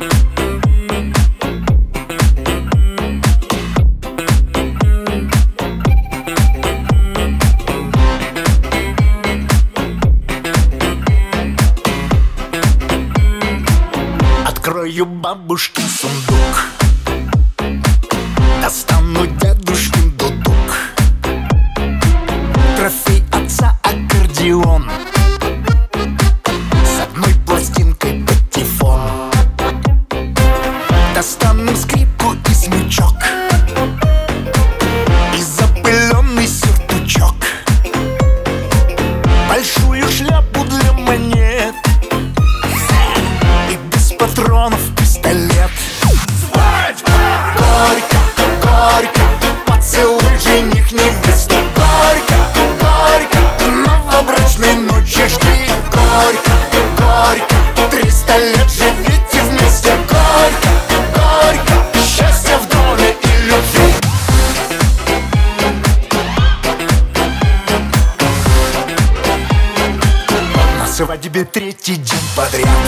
Открою бабушкин сундук, достану дедушкин дудук, трофей отца аккордеон, с одной пластинкой патефон. Достану скрипку и смычок, и запыленный сюртучок, большую шляпу для монет и без патронов пистолет. Горько, горько, поцелуй жених невесту. Горько, горько, новобрачной ночи жди. Горько, горько, 300 лет живите вместе. Горько, горько, счастье в доме и любви. На свадьбе третий день подряд